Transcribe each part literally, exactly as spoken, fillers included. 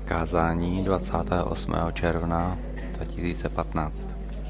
Kázání dvacátého osmého června dva tisíce patnáct.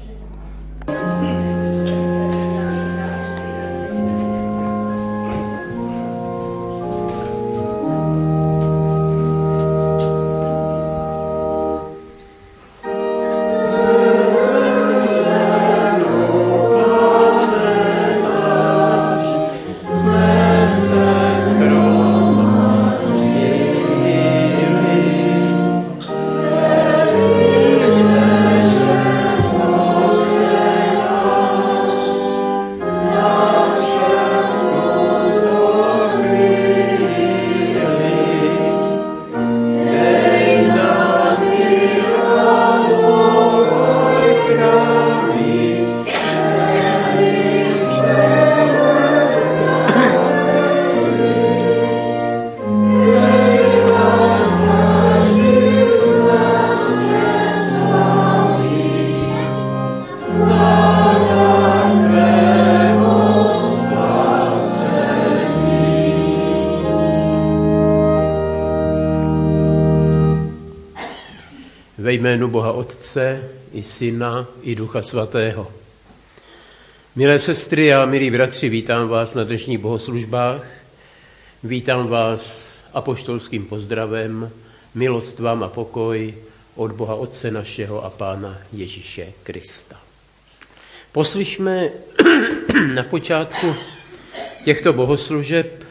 Ve jménu Boha Otce, i Syna, i Ducha Svatého. Milé sestry a milí bratři, vítám vás na dnešních bohoslužbách. Vítám vás apoštolským pozdravem, milost vám a pokoj od Boha Otce našeho a Pána Ježíše Krista. Poslyšme na počátku těchto bohoslužeb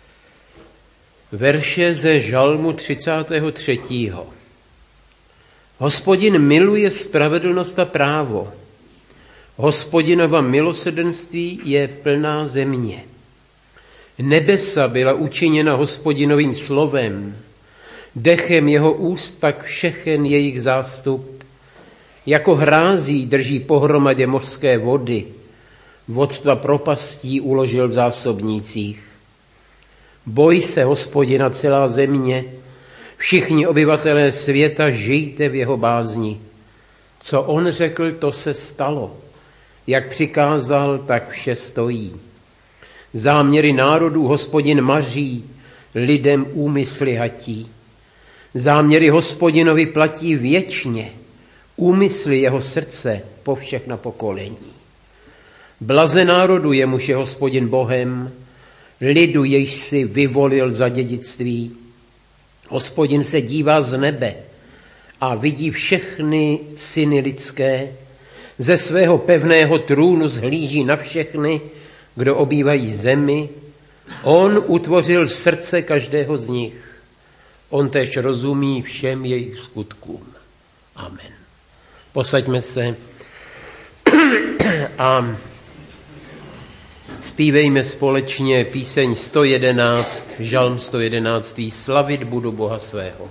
verše ze Žalmu třicátého třetího Hospodin miluje spravedlnost a právo. Hospodinova milosrdenství je plná země. Nebesa byla učiněna Hospodinovým slovem, dechem jeho úst pak všechen jejich zástup. Jako hrází drží pohromadě mořské vody, vodstva propastí uložil v zásobnících. Boj se Hospodina celá země, všichni obyvatelé světa, žijte v jeho bázni. Co on řekl, to se stalo. Jak přikázal, tak vše stojí. Záměry národů Hospodin maří, lidem úmysly hatí. Záměry Hospodinovi platí věčně, úmysly jeho srdce po všechna pokolení. Blaze národu, jemuž je Hospodin Bohem, lidu, jejž si vyvolil za dědictví. Hospodin se dívá z nebe a vidí všechny syny lidské. Ze svého pevného trůnu zhlíží na všechny, kdo obývají zemi. On utvořil srdce každého z nich. On též rozumí všem jejich skutkům. Amen. Posaďme se a zpívejme společně píseň sto jedenáct, žalm sto jedenáct. Slavit budu Boha svého.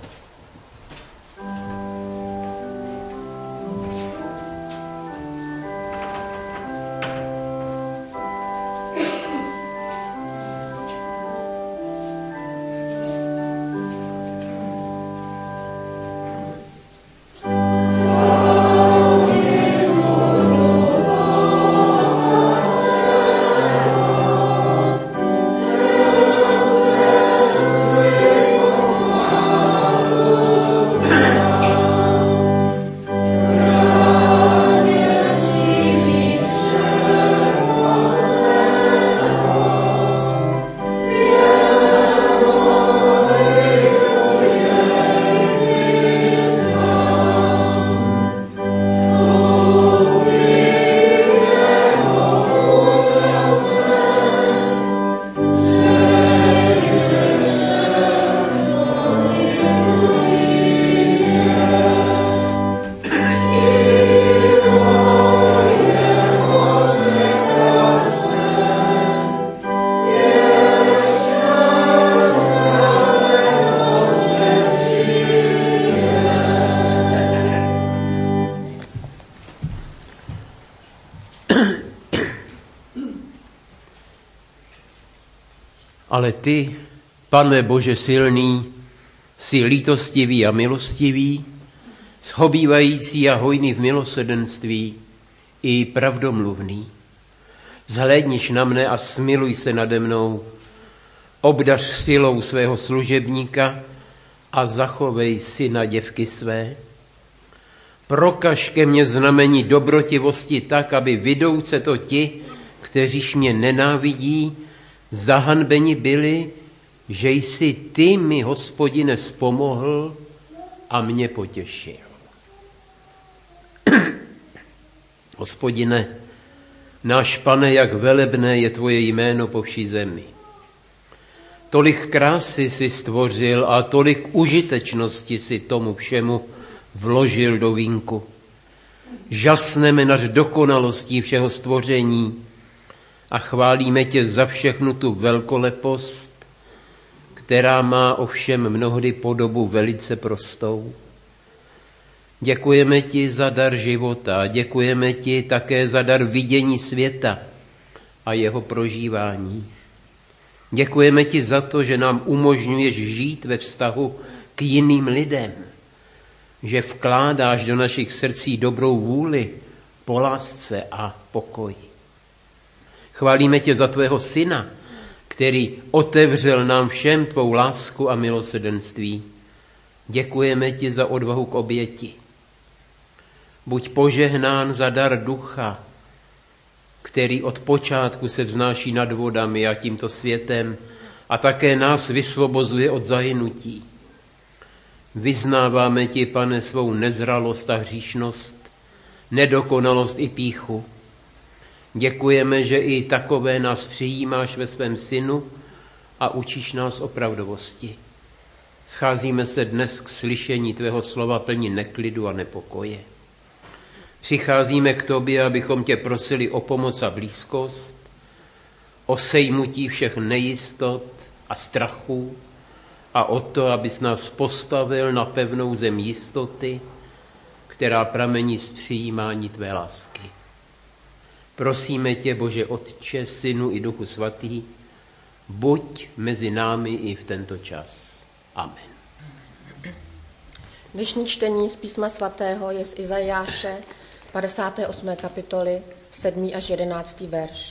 Ale ty, Pane Bože silný, jsi lítostivý a milostivý, shobývající a hojný v milosrdenství i pravdomluvný. Zhlédniš na mne a smiluj se nade mnou, obdař silou svého služebníka a zachovej syna děvky své. Prokaž ke mně znamení dobrotivosti tak, aby vidouce to ti, kteříž mě nenávidí, zahanbeni byli, že jsi ty mi, Hospodine, vzpomohl a mě potěšil. Hospodine, náš Pane, jak velebné je tvoje jméno po vší zemi. Tolik krásy si stvořil a tolik užitečnosti si tomu všemu vložil do vínku. Žasneme nad dokonalostí všeho stvoření a chválíme tě za všechnu tu velkolepost, která má ovšem mnohdy podobu velice prostou. Děkujeme ti za dar života, děkujeme ti také za dar vidění světa a jeho prožívání. Děkujeme ti za to, že nám umožňuješ žít ve vztahu k jiným lidem, že vkládáš do našich srdcí dobrou vůli po lásce a pokoji. Chválíme tě za tvého syna, který otevřel nám všem tvou lásku a milosrdenství. Děkujeme ti za odvahu k oběti. Buď požehnán za dar ducha, který od počátku se vznáší nad vodami a tímto světem a také nás vysvobozuje od zahynutí. Vyznáváme ti, Pane, svou nezralost a hříšnost, nedokonalost i pýchu. Děkujeme, že i takové nás přijímáš ve svém synu a učíš nás opravdovosti. Scházíme se dnes k slyšení tvého slova plní neklidu a nepokoje. Přicházíme k tobě, abychom tě prosili o pomoc a blízkost, o sejmutí všech nejistot a strachů a o to, abys nás postavil na pevnou zem jistoty, která pramení z přijímání tvé lásky. Prosíme tě, Bože Otče, Synu i Duchu Svatý, buď mezi námi i v tento čas. Amen. Dnešní čtení z písma svatého je z Izajáše padesáté osmé kapitoly, sedmý až jedenáctý verš.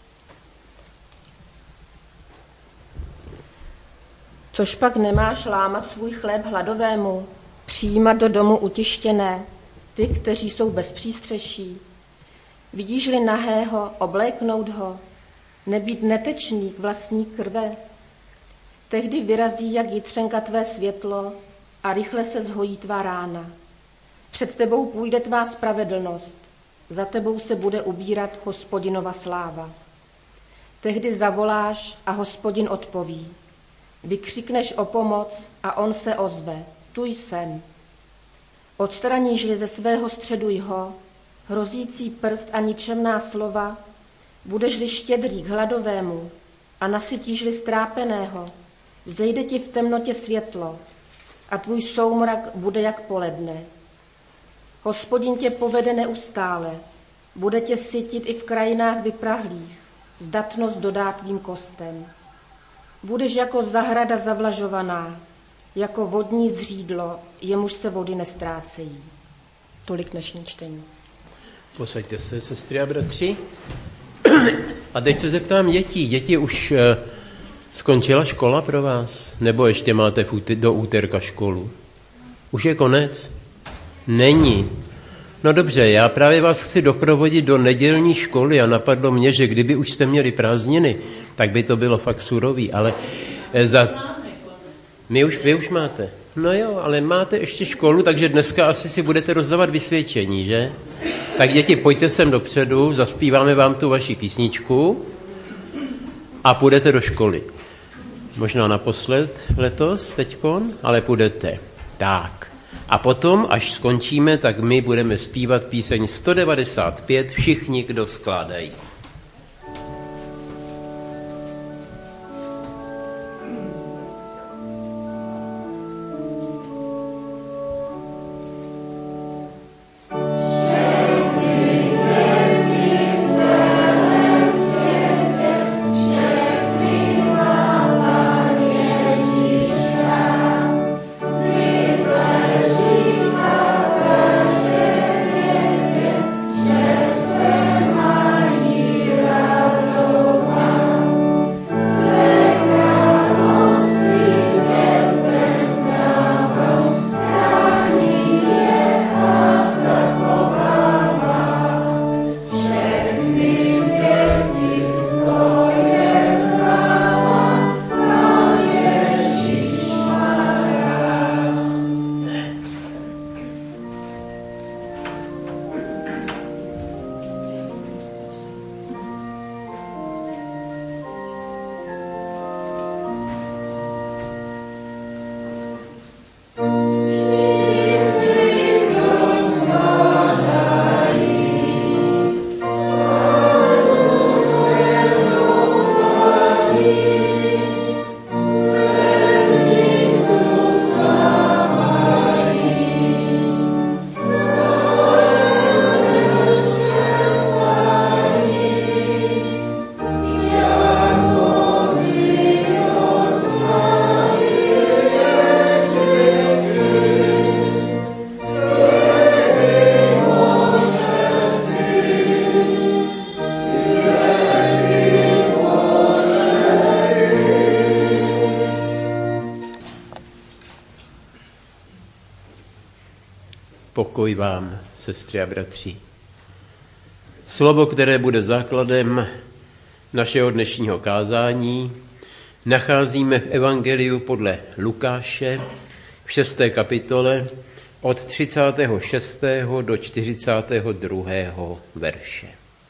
Což pak nemáš lámat svůj chléb hladovému, přijímat do domu utištěné, ty, kteří jsou bez přístřeší. Vidíš-li nahého, obléknout ho, nebýt netečný k vlastní krve. Tehdy vyrazí jak jitřenka tvé světlo a rychle se zhojí tvá rána. Před tebou půjde tvá spravedlnost, za tebou se bude ubírat Hospodinova sláva. Tehdy zavoláš a Hospodin odpoví. Vykřikneš o pomoc a on se ozve. Tu jsem. Odstraníš-li ze svého středu jho, hrozící prst a ničemná slova, budeš-li štědrý k hladovému a nasytíš-li strápeného, vzejde ti v temnotě světlo a tvůj soumrak bude jak poledne. Hospodin tě povede neustále, bude tě sytit i v krajinách vyprahlých, zdatnost dodá tvým kostem. Budeš jako zahrada zavlažovaná, jako vodní zřídlo, jemuž se vody nestrácejí. Tolik dnešní čtení. Posaďte se, sestry a bratři. A teď se zeptám dětí. Děti, už skončila škola pro vás? Nebo ještě máte do úterka školu? Už je konec? Není. No dobře, já právě vás chci doprovodit do nedělní školy a napadlo mě, že kdyby už jste měli prázdniny, tak by to bylo fakt surový, ale za... My už, vy už máte. No jo, ale máte ještě školu, takže dneska asi si budete rozdávat vysvědčení, že? Tak děti, pojďte sem dopředu, zaspíváme vám tu vaši písničku a půjdete do školy. Možná naposled letos, teďkon, ale půjdete. Tak. A potom, až skončíme, tak my budeme zpívat píseň sto devadesát pět, všichni, kdo skládají. Mají Pokoj vám, sestry a bratři. Slovo, které bude základem našeho dnešního kázání, nacházíme v Evangeliu podle Lukáše v šesté kapitole od třicátého šestého do čtyřicátého druhého verše.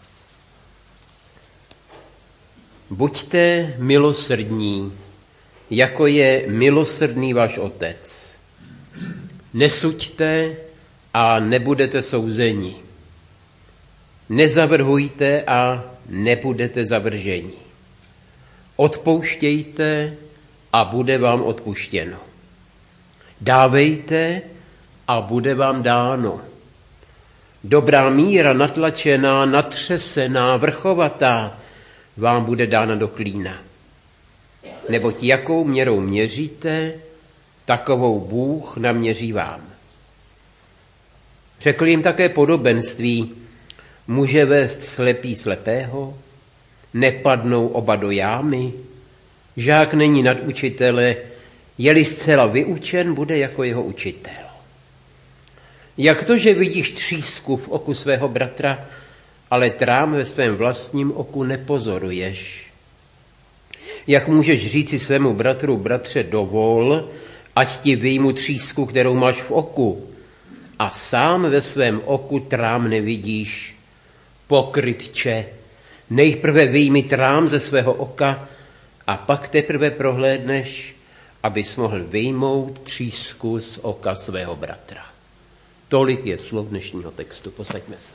Buďte milosrdní, jako je milosrdný váš Otec. Nesuďte a nebudete souzeni. Nezavrhujte a nebudete zavrženi. Odpouštějte a bude vám odpuštěno. Dávejte a bude vám dáno. Dobrá míra, natlačená, natřesená, vrchovatá vám bude dána do klína. Neboť jakou měrou měříte, takovou Bůh naměří vám. Řekl jim také podobenství: může vést slepý slepého, nepadnou oba do jámy, žák není nad učitele, je-li zcela vyučen, bude jako jeho učitel. Jak to, že vidíš třísku v oku svého bratra, ale trám ve svém vlastním oku nepozoruješ? Jak můžeš říci svému bratru: bratře, dovol, ať ti vyjmu třísku, kterou máš v oku, a sám ve svém oku trám nevidíš? Pokrytče, nejprve vyjmi trám ze svého oka a pak teprve prohlédneš, abys mohl vyjmout třísku z oka svého bratra. Tolik je slov dnešního textu. Posaďme se.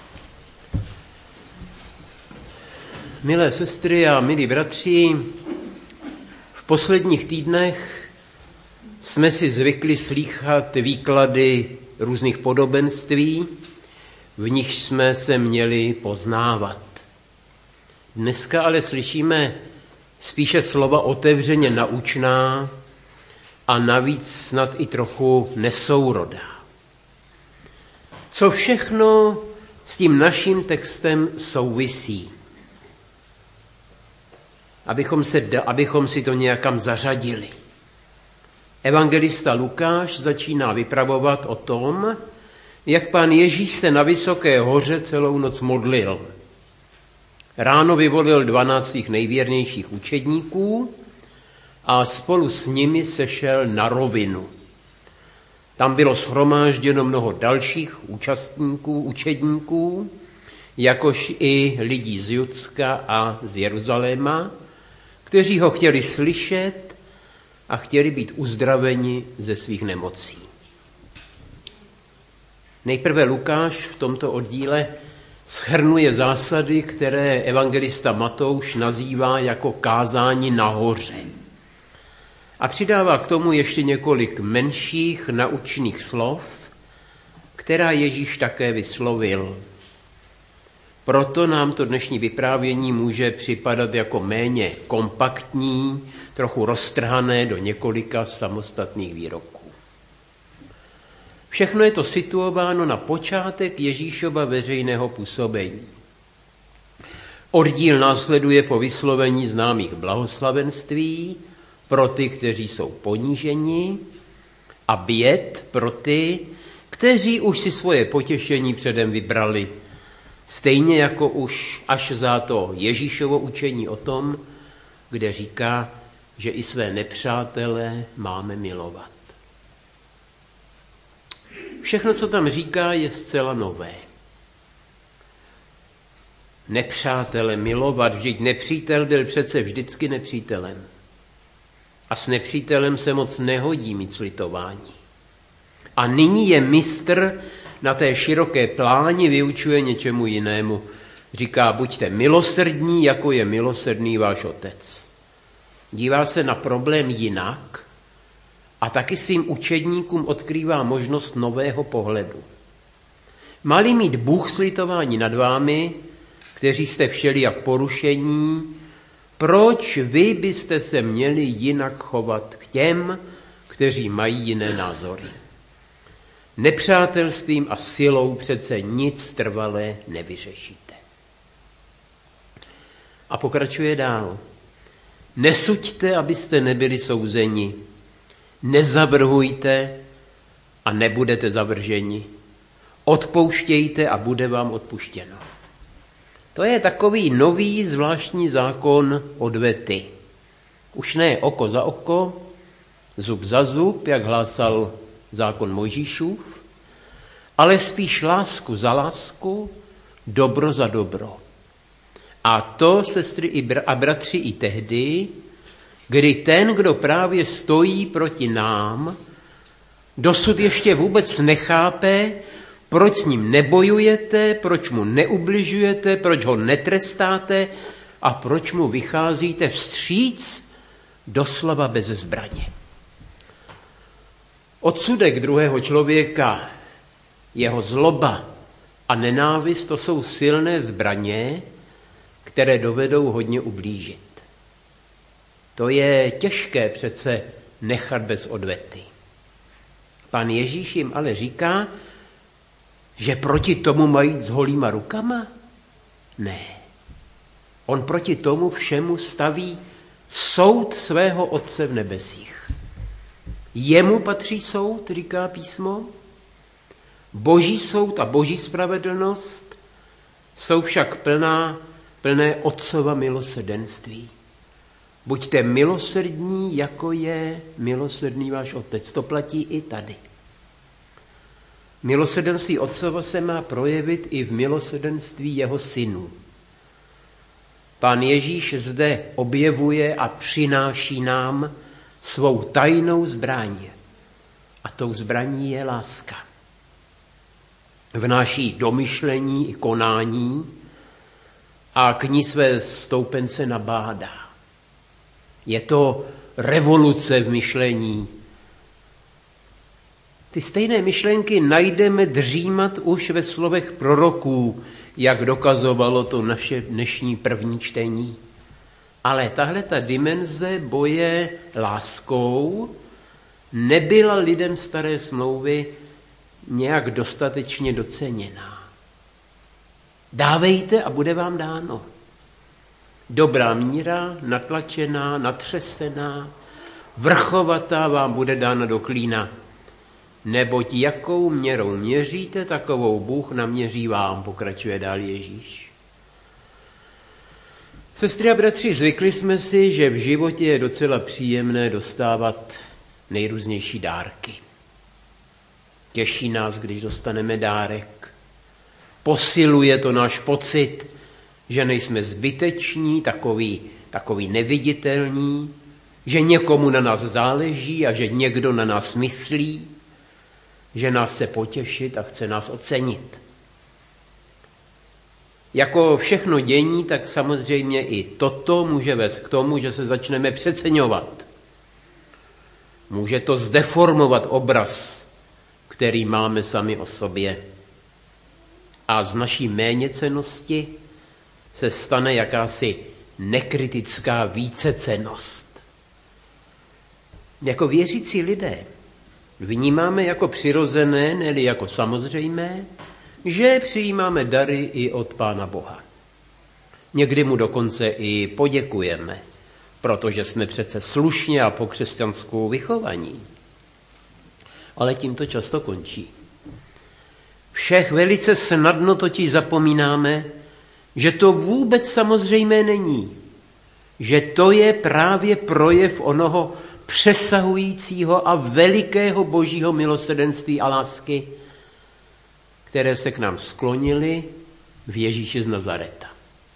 Milé sestry a milí bratři, v posledních týdnech jsme si zvykli slýchat výklady různých podobenství, v nichž jsme se měli poznávat. Dneska ale slyšíme spíše slova otevřeně naučná a navíc snad i trochu nesourodá. Co všechno s tím naším textem souvisí? Abychom, se, abychom si to nějakam zařadili. Evangelista Lukáš začíná vypravovat o tom, jak pán Ježíš se na vysoké hoře celou noc modlil. Ráno vyvolil dvanáct svých nejvěrnějších učedníků a spolu s nimi sešel na rovinu. Tam bylo shromážděno mnoho dalších účastníků, učedníků, jakož i lidí z Judska a z Jeruzaléma, kteří ho chtěli slyšet a chtěli být uzdraveni ze svých nemocí. Nejprve Lukáš v tomto oddíle shrnuje zásady, které evangelista Matouš nazývá jako kázání nahoře. A přidává k tomu ještě několik menších naučných slov, která Ježíš také vyslovil. Proto nám to dnešní vyprávění může připadat jako méně kompaktní, trochu roztrhané do několika samostatných výroků. Všechno je to situováno na počátek Ježíšova veřejného působení. Oddíl následuje po vyslovení známých blahoslavenství pro ty, kteří jsou poníženi, a běd pro ty, kteří už si svoje potěšení předem vybrali. Stejně jako už až za to Ježíšovo učení o tom, kde říká, že i své nepřátele máme milovat. Všechno, co tam říká, je zcela nové. Nepřátele milovat, vždyť nepřítel byl přece vždycky nepřítelem. A s nepřítelem se moc nehodí mít slitování. A nyní je mistr na té široké pláni, vyučuje něčemu jinému. Říká: buďte milosrdní, jako je milosrdný váš Otec. Dívá se na problém jinak a taky svým učedníkům odkrývá možnost nového pohledu. Má-li mít Bůh slitování nad vámi, kteří jste všelijak porušení, proč vy byste se měli jinak chovat k těm, kteří mají jiné názory? Nepřátelstvím a silou přece nic trvalé nevyřešíte. A pokračuje dál. Nesuďte, abyste nebyli souzeni. Nezavrhujte a nebudete zavrženi. odpouštějte a bude vám odpuštěno. To je takový nový zvláštní zákon odvety. Už ne oko za oko, zub za zub, jak hlásal zákon Mojžíšův, ale spíš lásku za lásku, dobro za dobro. A to, sestry a bratři, i tehdy, kdy ten, kdo právě stojí proti nám, dosud ještě vůbec nechápe, proč s ním nebojujete, proč mu neubližujete, proč ho netrestáte a proč mu vycházíte vstříc doslova bez zbraně. Odsudek druhého člověka, jeho zloba a nenávist, to jsou silné zbraně, které dovedou hodně ublížit. To je těžké přece nechat bez odvety. Pán Ježíš jim ale říká, že proti tomu mají jít s holýma rukama? Ne. On proti tomu všemu staví soud svého Otce v nebesích. Jemu patří soud, říká písmo. Boží soud a boží spravedlnost jsou však plná, plné Otcova milosrdenství. Buďte milosrdní, jako je milosrdný váš Otec. To platí i tady. Milosrdenství Otcova se má projevit i v milosrdenství jeho synů. Pán Ježíš zde objevuje a přináší nám svou tajnou zbraň. A tou zbraní je láska. Vnáší do myšlení i konání a k ní své stoupence nabádá. Je to revoluce v myšlení. Ty stejné myšlenky najdeme dřímat už ve slovech proroků, jak dokazovalo to naše dnešní první čtení. Ale tahle ta dimenze boje láskou nebyla lidem staré smlouvy nějak dostatečně doceněná. Dávejte a bude vám dáno. Dobrá míra, natlačená, natřesená, vrchovatá vám bude dána do klína. Neboť jakou měrou měříte, takovou Bůh naměří vám, pokračuje dál Ježíš. Sestry a bratři, zvykli jsme si, že v životě je docela příjemné dostávat nejrůznější dárky. Těší nás, když dostaneme dárek. Posiluje to náš pocit, že nejsme zbyteční, takový, takový neviditelní, že někomu na nás záleží a že někdo na nás myslí, že nás chce potěšit a chce nás ocenit. Jako všechno dění, tak samozřejmě i toto může vést k tomu, že se začneme přeceňovat. Může to zdeformovat obraz, který máme sami o sobě. A z naší méněcennosti se stane jakási nekritická vícecennost. Jako věřící lidé vnímáme jako přirozené, ne-li jako samozřejmé, že přijímáme dary i od Pána Boha. Někdy mu dokonce i poděkujeme, protože jsme přece slušně a po křesťanskou vychovaní. Ale tím to často končí. Všech velice snadno totiž zapomínáme, že to vůbec samozřejmé není. Že to je právě projev onoho přesahujícího a velikého božího milosrdenství a lásky, které se k nám sklonily v Ježíši z Nazareta.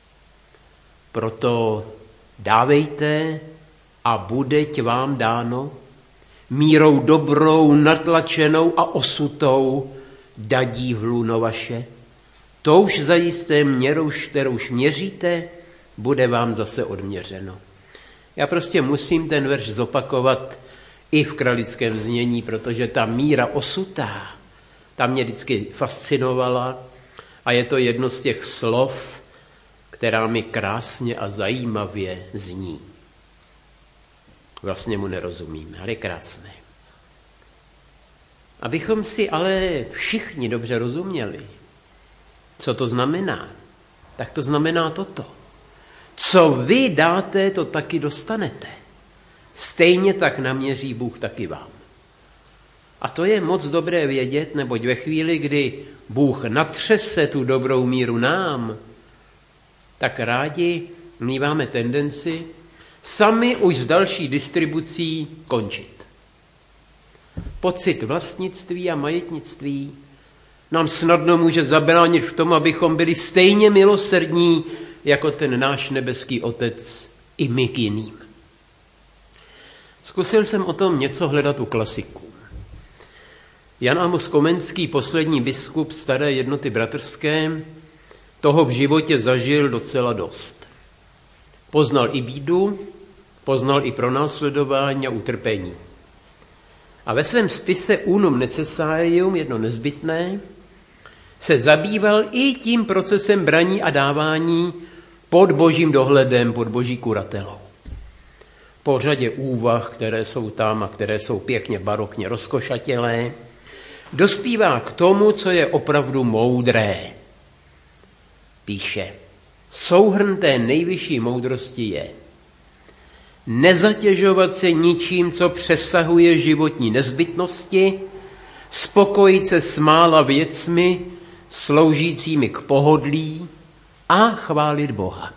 Proto dávejte a budeť vám dáno, mírou dobrou, natlačenou a osutou dadí hluno vaše. Touž zajisté měrou, kterouž měříte, bude vám zase odměřeno. Já prostě musím ten verš zopakovat i v kralickém znění, protože ta míra osutá, ta mě vždycky fascinovala a je to jedno z těch slov, která mi krásně a zajímavě zní. Vlastně mu nerozumíme, ale je krásné. Abychom si ale všichni dobře rozuměli, co to znamená, tak to znamená toto. Co vy dáte, to taky dostanete. Stejně tak naměří Bůh taky vám. A to je moc dobré vědět, neboť ve chvíli, kdy Bůh natřese tu dobrou míru nám, tak rádi míváme tendenci sami už s další distribucí končit. Pocit vlastnictví a majetnictví nám snadno může zabránit v tom, abychom byli stejně milosrdní jako ten náš nebeský Otec i my k jiným. Zkusil jsem o tom něco hledat u klasiků. Jan Amos Komenský, poslední biskup staré jednoty bratrské, toho v životě zažil docela dost. Poznal i bídu, poznal i pronásledování a utrpení. A ve svém spise Unum necessarium, jedno nezbytné, se zabýval i tím procesem braní a dávání pod božím dohledem, pod boží kuratelou. Po řadě úvah, které jsou tam a které jsou pěkně barokně rozkošatělé, dospívá k tomu, co je opravdu moudré. Píše, souhrn té nejvyšší moudrosti je nezatěžovat se ničím, co přesahuje životní nezbytnosti, spokojit se s mála věcmi, sloužícími k pohodlí a chválit Boha.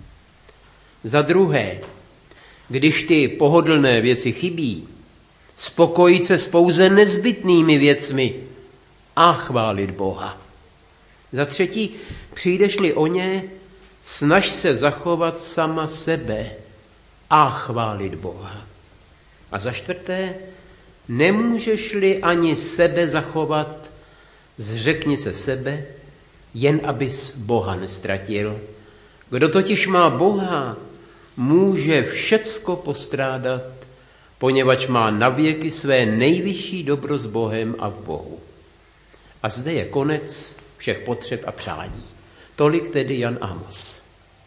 Za druhé, když ty pohodlné věci chybí, spokojit se s pouze nezbytnými věcmi a chválit Boha. Za třetí, přijdeš-li o ně, snaž se zachovat sama sebe a chválit Boha. A za čtvrté, nemůžeš-li ani sebe zachovat, zřekni se sebe, jen abys Boha nestratil. Kdo totiž má Boha, může všecko postrádat, poněvadž má navěky své nejvyšší dobro s Bohem a v Bohu. A zde je konec všech potřeb a přání. Tolik tedy Jan Amos.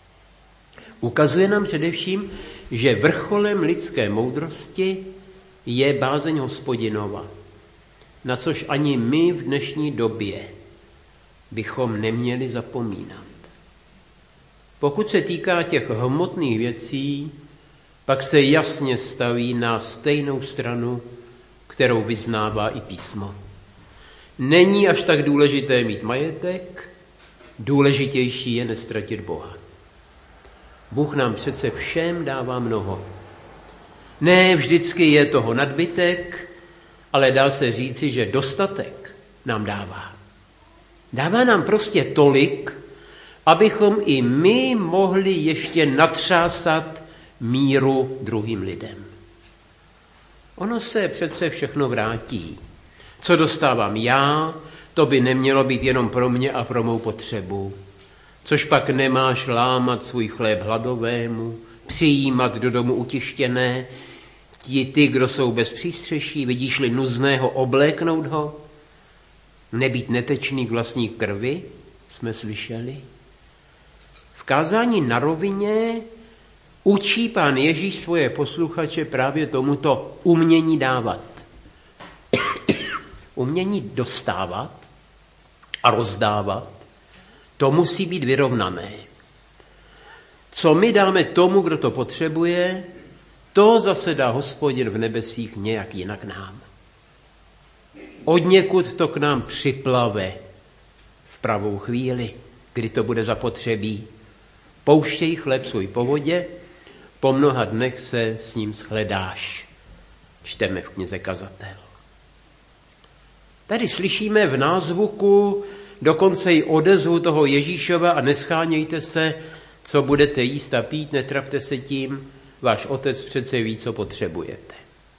Ukazuje nám především, že vrcholem lidské moudrosti je bázeň Hospodinova, na což ani my v dnešní době bychom neměli zapomínat. Pokud se týká těch hmotných věcí, pak se jasně staví na stejnou stranu, kterou vyznává i písmo. Není až tak důležité mít majetek, důležitější je nestratit Boha. Bůh nám přece všem dává mnoho. Ne vždycky je toho nadbytek, ale dá se říci, že dostatek nám dává. Dává nám prostě tolik, abychom i my mohli ještě natřásat míru druhým lidem. Ono se přece všechno vrátí. Co dostávám já, to by nemělo být jenom pro mě a pro mou potřebu. Což pak nemáš lámat svůj chléb hladovému, přijímat do domu utištěné, ti ty, kdo jsou bez přístřeší, vidíš-li nuzného, obléknout ho, nebýt netečný k vlastní krvi, jsme slyšeli. V kázání na rovině učí Pán Ježíš svoje posluchače právě tomuto umění dávat. Umění dostávat a rozdávat, to musí být vyrovnané. Co my dáme tomu, kdo to potřebuje, to zase dá Hospodin v nebesích nějak jinak nám. Odněkud to k nám připlave v pravou chvíli, kdy to bude zapotřebí. Pouštěj chléb svůj po vodě, po mnoha dnech se s ním shledáš. Čteme v knize Kazatel. Tady slyšíme v názvuku dokonce i odezvu toho Ježíšova a neschánějte se, co budete jíst a pít, netrapte se tím, váš Otec přece ví, co potřebujete.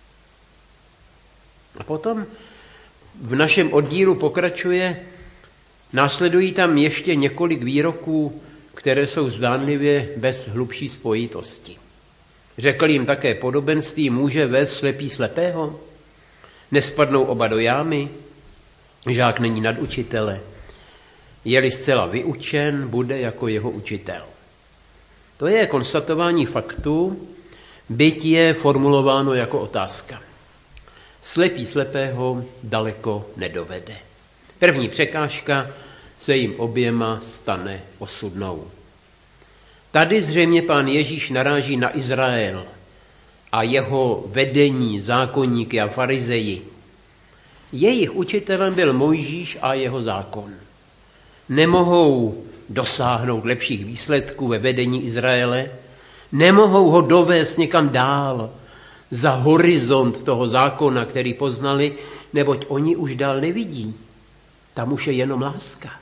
A potom v našem oddílu pokračuje, následují tam ještě několik výroků, které jsou zdánlivě bez hlubší spojitosti. Řekl jim také podobenství, může vést slepý slepého? Nespadnou oba do jámy? Žák není nad učitele. Je-li zcela vyučen, bude jako jeho učitel. To je konstatování faktu, byť je formulováno jako otázka. Slepý slepého daleko nedovede. První překážka se jim oběma stane osudnou. Tady zřejmě Pán Ježíš naráží na Izrael a jeho vedení, zákonníky a farizeji. Jejich učitelem byl Mojžíš a jeho zákon. Nemohou dosáhnout lepších výsledků ve vedení Izraele, nemohou ho dovést někam dál za horizont toho zákona, který poznali, neboť oni už dál nevidí. Tam už je jenom láska.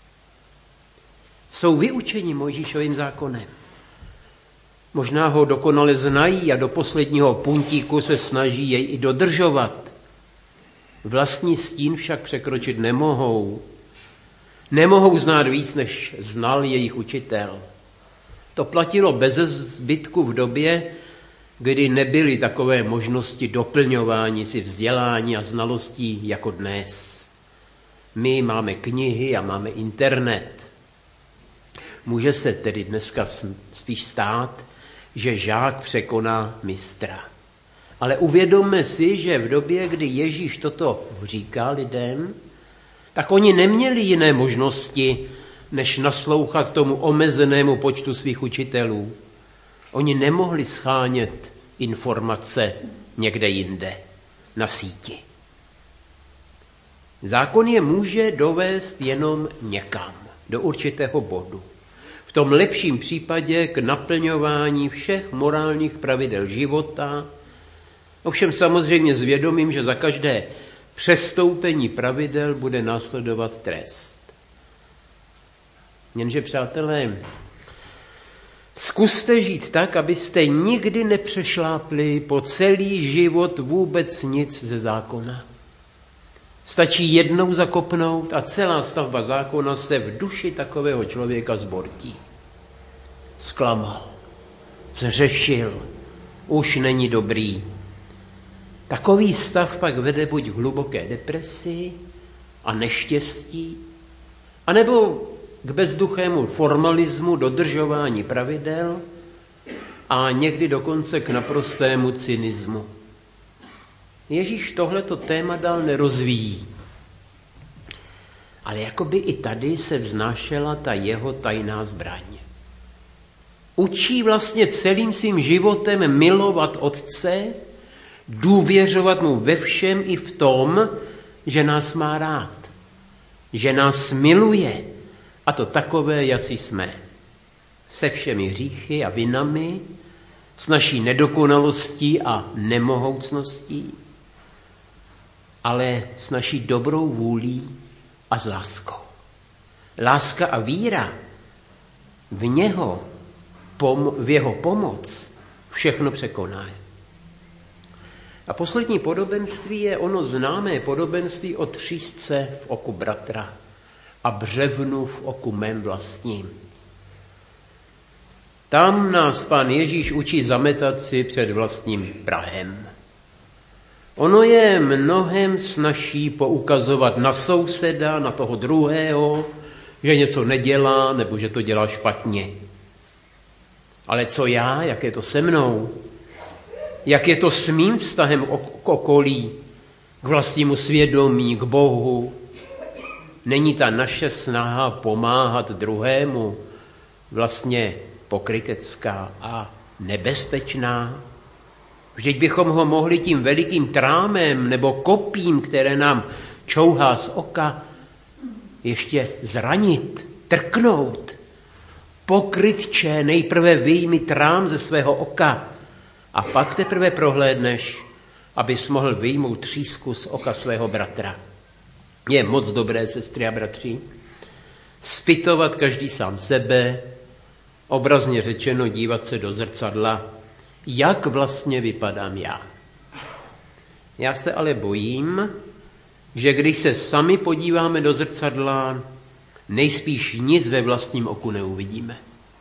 Jsou vyučeni Mojžíšovým zákonem. Možná ho dokonale znají a do posledního puntíku se snaží jej i dodržovat. Vlastní stín však překročit nemohou. Nemohou znát víc, než znal jejich učitel. To platilo beze zbytku v době, kdy nebyly takové možnosti doplňování si vzdělání a znalostí jako dnes. My máme knihy a máme internet. Může se tedy dneska spíš stát, že žák překoná mistra. Ale uvědomme si, že v době, kdy Ježíš toto říká lidem, tak oni neměli jiné možnosti, než naslouchat tomu omezenému počtu svých učitelů. Oni nemohli schánět informace někde jinde, na síti. Zákon je může dovést jenom někam, do určitého bodu. V tom lepším případě k naplňování všech morálních pravidel života, ovšem samozřejmě s vědomím, že za každé přestoupení pravidel bude následovat trest. Jenže, přátelé, zkuste žít tak, abyste nikdy nepřešlápli po celý život vůbec nic ze zákona. Stačí jednou zakopnout a celá stavba zákona se v duši takového člověka zbortí. Zklamal, zřešil, už není dobrý. Takový stav pak vede buď k hluboké depresi a neštěstí, anebo k bezduchému formalismu dodržování pravidel a někdy dokonce k naprostému cynismu. Ježíš tohleto téma dál nerozvíjí. Ale jakoby i tady se vznášela ta jeho tajná zbraň. Učí vlastně celým svým životem milovat Otce, důvěřovat mu ve všem i v tom, že nás má rád, že nás miluje, a to takové, jací jsme. Se všemi hříchy a vinami, s naší nedokonalostí a nemohoucností, ale s naší dobrou vůlí a s láskou. Láska a víra v něho, v jeho pomoc všechno překoná. A poslední podobenství je ono známé podobenství o třísce v oku bratra a břevnu v oku mém vlastním. Tam nás Pán Ježíš učí zametat si před vlastním prahem. Ono je mnohem snazší poukazovat na souseda, na toho druhého, že něco nedělá nebo že to dělá špatně. Ale co já, jak je to se mnou? Jak je to s mým vztahem k okolí, k vlastnímu svědomí, k Bohu? Není ta naše snaha pomáhat druhému vlastně pokrytecká a nebezpečná? Vždyť bychom ho mohli tím velikým trámem nebo kopím, které nám čouhá z oka, ještě zranit, trknout. Pokrytče, nejprve vyjmi trám ze svého oka a pak teprve prohlédneš, abys mohl vyjmout třísku z oka svého bratra. Je moc dobré, sestry a bratři, zpytovat každý sám sebe, obrazně řečeno dívat se do zrcadla, jak vlastně vypadám já. Já se ale bojím, že když se sami podíváme do zrcadla, nejspíš nic ve vlastním oku neuvidíme.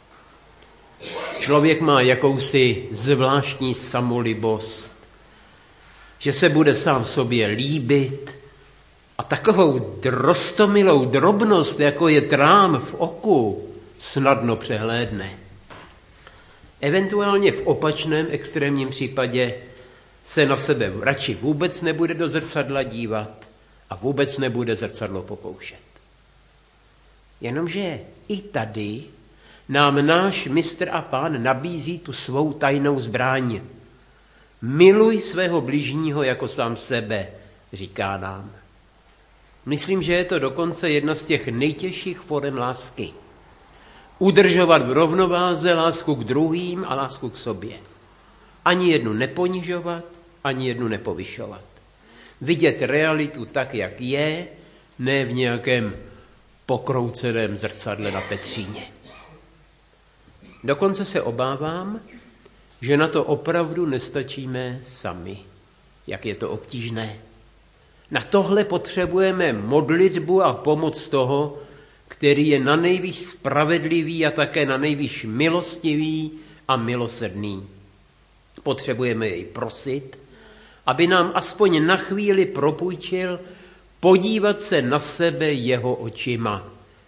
Člověk má jakousi zvláštní samolibost, že se bude sám sobě líbit a takovou rostomilou drobnost, jako je trám v oku, snadno přehlédne. Eventuálně v opačném extrémním případě se na sebe radši vůbec nebude do zrcadla dívat a vůbec nebude zrcadlo popoušet. Jenomže i tady nám náš mistr a Pán nabízí tu svou tajnou zbraň. Miluj svého bližního jako sám sebe říká nám. Myslím, že je to dokonce jedna z těch nejtěžších forem lásky. Udržovat v rovnováze lásku k druhým a lásku k sobě. Ani jednu neponižovat, ani jednu nepovyšovat. Vidět realitu tak, jak je, ne v nějakém pokrouceném zrcadle na Petříně. Dokonce se obávám, že na to opravdu nestačíme sami, jak je to obtížné. Na tohle potřebujeme modlitbu a pomoc toho, který je na nejvíc spravedlivý a také na nejvíc milostivý a milosrdný. Potřebujeme jej prosit, aby nám aspoň na chvíli propůjčil podívat se na sebe jeho očima.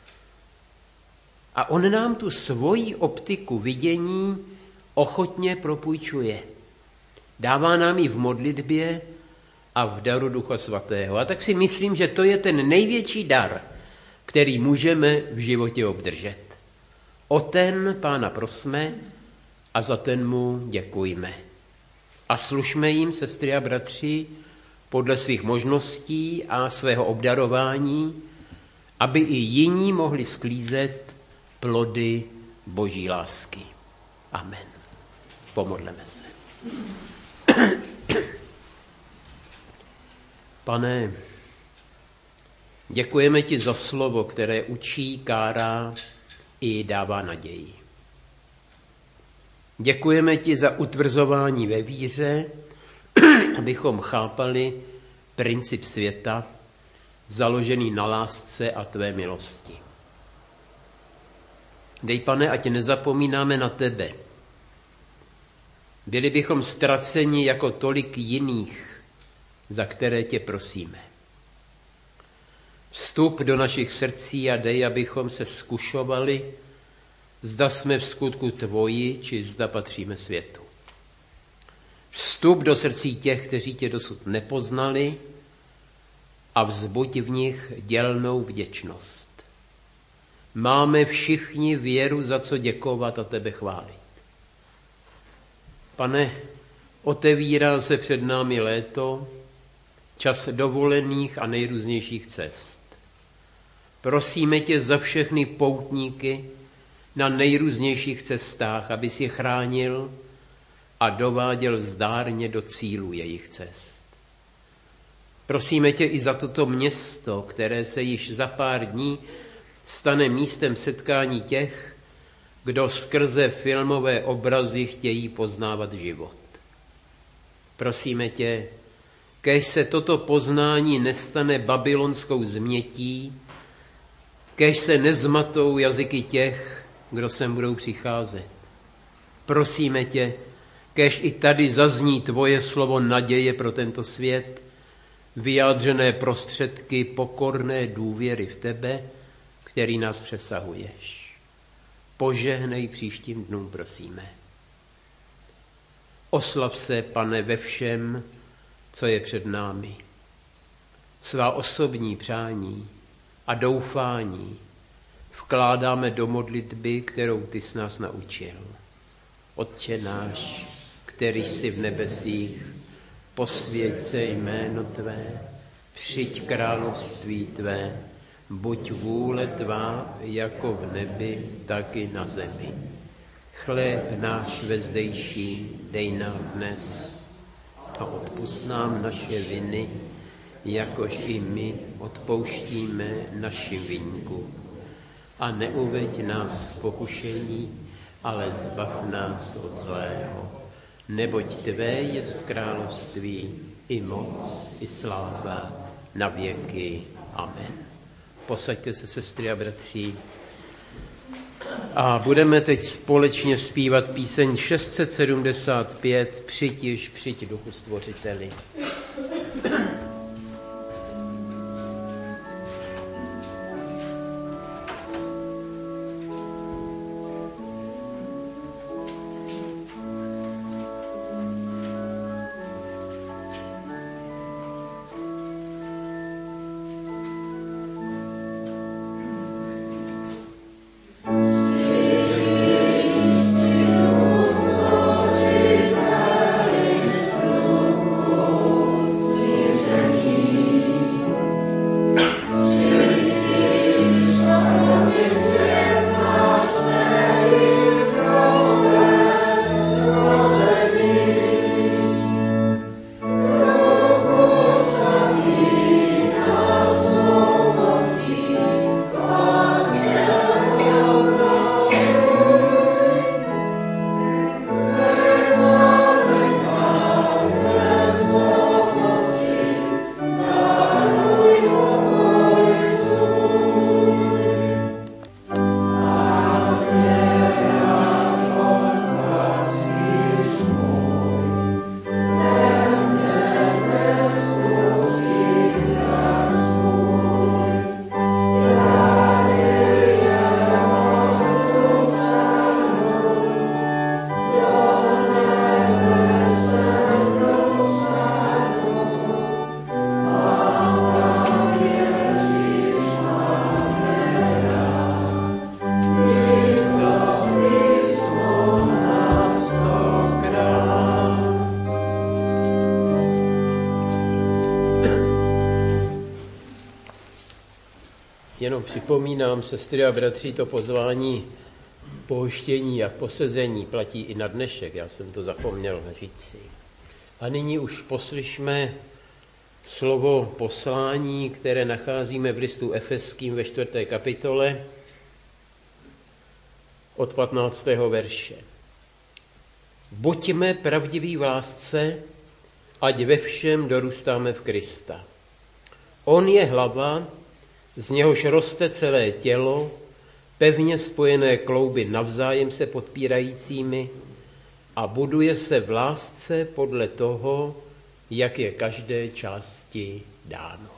A on nám tu svoji optiku vidění ochotně propůjčuje. Dává nám ji v modlitbě a v daru Ducha Svatého. A tak si myslím, že to je ten největší dar, který můžeme v životě obdržet. O ten Pána prosme a za ten mu děkujme. A služme jim, sestry a bratři, podle svých možností a svého obdarování, aby i jiní mohli sklízet plody Boží lásky. Amen. Pomodleme se. Pane, děkujeme ti za slovo, které učí, kárá i dává naději. Děkujeme ti za utvrzování ve víře, abychom chápali princip světa, založený na lásce a tvé milosti. Dej, Pane, ať nezapomínáme na tebe. Byli bychom ztraceni jako tolik jiných, za které tě prosíme. Vstup do našich srdcí a dej, abychom se zkušovali, zda jsme v skutku tvoji, či zda patříme světu. Vstup do srdcí těch, kteří tě dosud nepoznali, a vzbuď v nich dělnou vděčnost. Máme všichni věru, za co děkovat a tebe chválit. Pane, otevírá se před námi léto, čas dovolených a nejrůznějších cest. Prosíme tě za všechny poutníky na nejrůznějších cestách, abys je chránil a dováděl zdárně do cílu jejich cest. Prosíme tě i za toto město, které se již za pár dní stane místem setkání těch, kdo skrze filmové obrazy chtějí poznávat život. Prosíme tě, kéž se toto poznání nestane babylonskou změtí, kéž se nezmatou jazyky těch, kdo sem budou přicházet. Prosíme tě, kéž i tady zazní tvoje slovo naděje pro tento svět, vyjádřené prostředky pokorné důvěry v tebe, který nás přesahuješ. Požehnej příštím dnům, prosíme. Oslav se, Pane, ve všem, co je před námi. Svá osobní přání a doufání vkládáme do modlitby, kterou ty jsi nás naučil. Otče náš, který jsi v nebesích, posvěť se jméno tvé, přijď království tvé, buď vůle tvá jako v nebi, tak i na zemi. Chléb náš vezdejší dej nám dnes a odpusť nám naše viny, jakož i my odpouštíme našim viníkům. A neuveď nás v pokušení, ale zbav nás od zlého. Neboť tvé jest království, i moc, i sláva, na věky. Amen. Posaďte se, sestry a bratři. A budeme teď společně zpívat píseň šest set sedmdesát pět, Přijď již, přijď Duchu Stvořiteli. Thank you. Jenom připomínám, sestry a bratři, to pozvání pohoštění a posezení platí i na dnešek, já jsem to zapomněl říci. A nyní už poslyšme slovo poslání, které nacházíme v listu Efeským ve čtvrté kapitole od patnáctého verše. Buďme pravdiví v lásce, ať ve všem dorůstáme v Krista. On je hlava, z něhož roste celé tělo, pevně spojené klouby navzájem se podpírajícími a buduje se v lásce podle toho, jak je každé části dáno.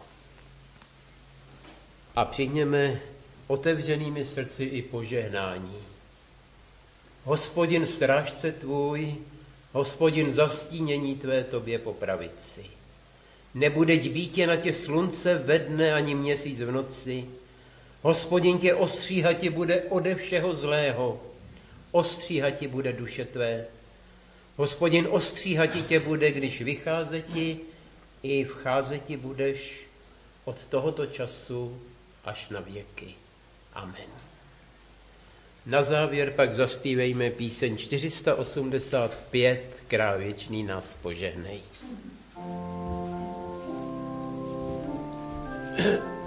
A přijměme otevřenými srdci i požehnání. Hospodin strážce tvůj, Hospodin zastínění tvé tobě po pravici. Nebude dbítě na tě slunce ve dne ani měsíc v noci. Hospodin tě ostříhati bude ode všeho zlého. Ostříhati bude duše tvé. Hospodin ostříhati tě bude, když vycházeti i vcházeti budeš od tohoto času až na věky. Amen. Na závěr pak zaspívejme píseň čtyři sta osmdesát pět, Král věčný nás požehnej.